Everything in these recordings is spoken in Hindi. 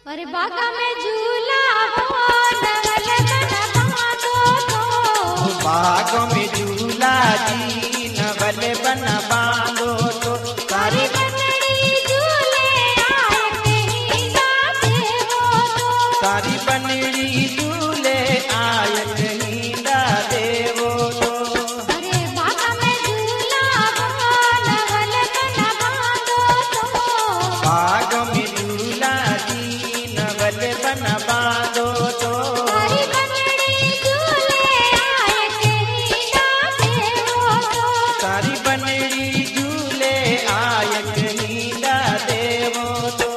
अरे बागा में झूला हो नवल बना बांधो तो बाग में झूला जी नवल बना बांधो तो सारी बनड़ी झूले आए कहीं जाते हो तो सारी बनड़ी झूले आय कहीं देवो तो अरे बागा में झूला हो नवल बना बांधो तो बाग में झूला जी नवल बना बांधो तो सारी बनड़ी झूले आए कहीं जाते हो तो सारी बनड़ी झूले आय कहीं देवो तो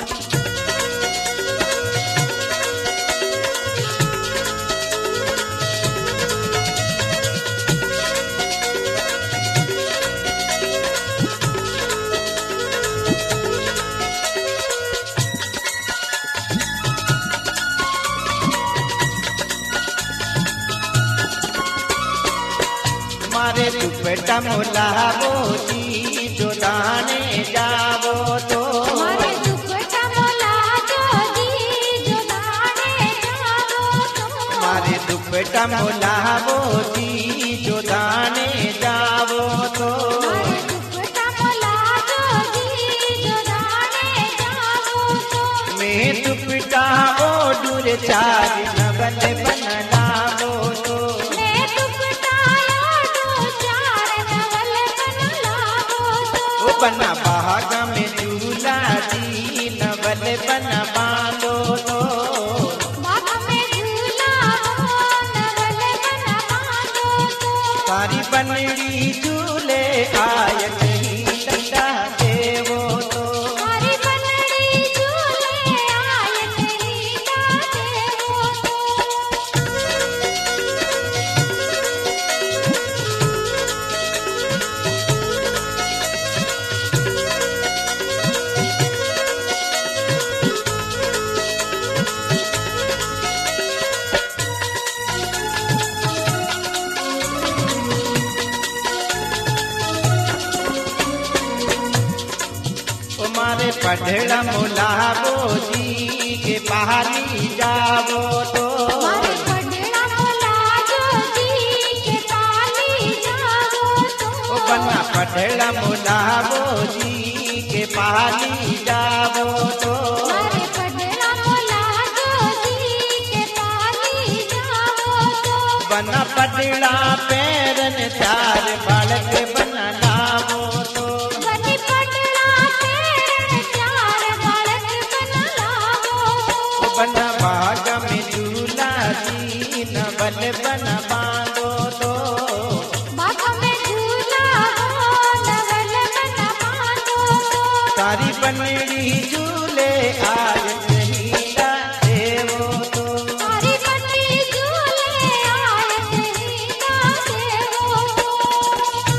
मारे दुपट्टा मोलावो जी जो दाने जावो तो मारे दुपट्टा मोला जो जी जो दाने जावो तो मारे दुपट्टा मोलावो जी जो दाने जावो तो मारे दुपट्टा मोला जो जी जो दाने जावो तो मैं दुपट्टा ओडुर चार नवल बना लावो तो मैं दुपट्टा ओढ़ो चार नवल बन लावो तो ओ बना बाग में झूला जी नवल बना बांधो तो बाग में झूला हो नवल बन बांधो तो सारी बनड़ी झूले आय कहीं डंडा देवो तो सारी बनड़ी झूले आए कहीं जाते हो तो ओ मारे पढ़ड़ा मोलावो जी के पहाड़ी जावो तो मारे पढ़ड़ा मोला जो जी के पाली जावो तो ओ बना पढ़ड़ा मोलावो जी के पहाड़ी जावो तो मारे पढ़ड़ा मोला जो जी के पाली जावो तो बना पढ़ड़ा पैरन चार बालक बना लावो तो बनी पढ़ड़ा पेड़ चार बालक बन लावो ओ बना बाग में झूला जी नवल बना बांधो तो बाग में झूला हो नवल बन बांधो तो सारी बनड़ी झूले आय कहीं देवो तो सारी बनड़ी झूले आए कहीं जाते हो तो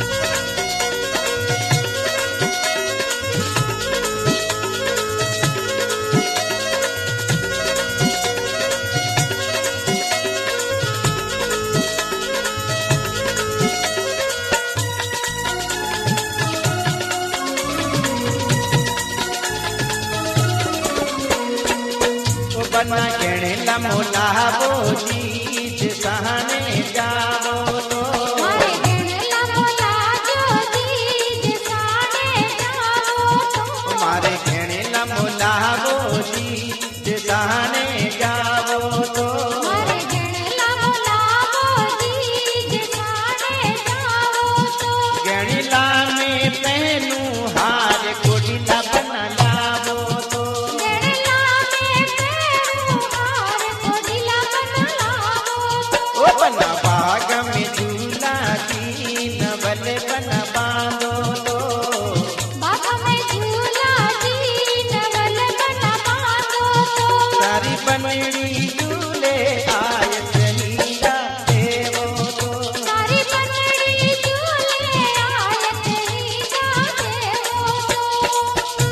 ओ बना गणला मोलावो जी सहने जावो तो मारे गणला मोला जो जी साने जावो तो मारे गणला मोलावो जी सहने जावो तो मारे गणला मोला जी साने जावो तो गणला में पहनू हार कोडिला बना लावो तो गणला में पैरू हार कोडिला बन लावो तो ओ बना बाग में झूला जी नवल बना बांधो तो बाग में झूला जी नवल बन बांधो तो सारी बनड़ी झूले आय कहीं देवो तो सारी बनड़ी झूले आए कहीं जाते हो तो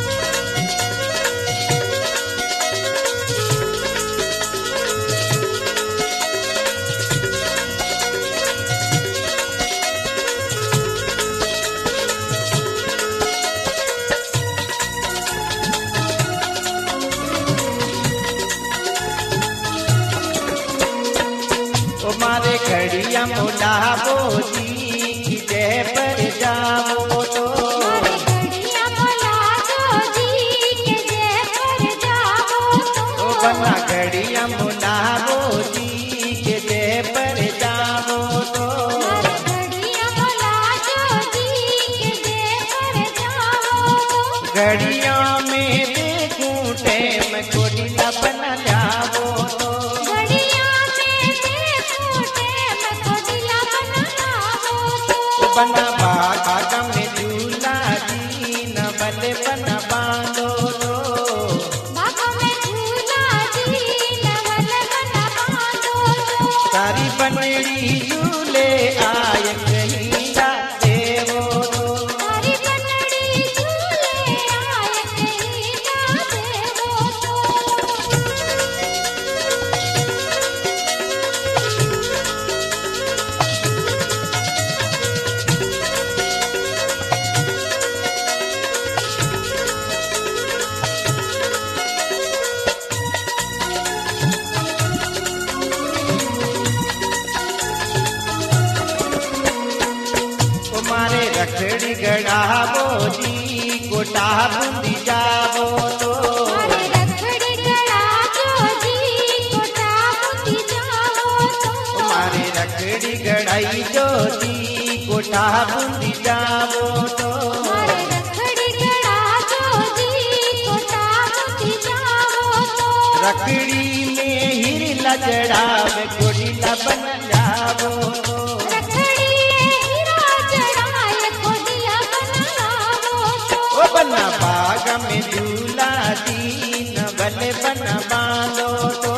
बना घड़िया मुलावो जी के दे पर जावो तो घड़िया बोला जो जी के दे पर जाओ तो घड़िया में देखूं टेम कोडिला बना जावो तो घड़िया में देखूं टेम कोडिला बना लावो तो बना बागा में झूला जी न बल बना बांधो तो बाग में झूला जी नवल बना बांधो तो सारी बनड़ी झूले आय कहिला देवो तो सारी बनड़ी झूले आय कहिला देवो तो तुम्हारे रखड़ी गड़ावो जी गोटा बुंदी जावो तो मारे रखड़ी गड़ा जो जी कोटा बुद्धि जाओ तो तुम्हारे रखड़ी गड़ाई जो जी गोटा बुंदी जावो तो मारे रखड़ी गड़ा जो जी कोटा बुद्धि जाओ तो रखड़ी में हिरला जड़ावे गोड़ीला बन जावो तो रखड़ी हीरा चढ़ाए कोडिला बना लावो तो ओ बना बाग में झूला जी न बल बना बांधो तो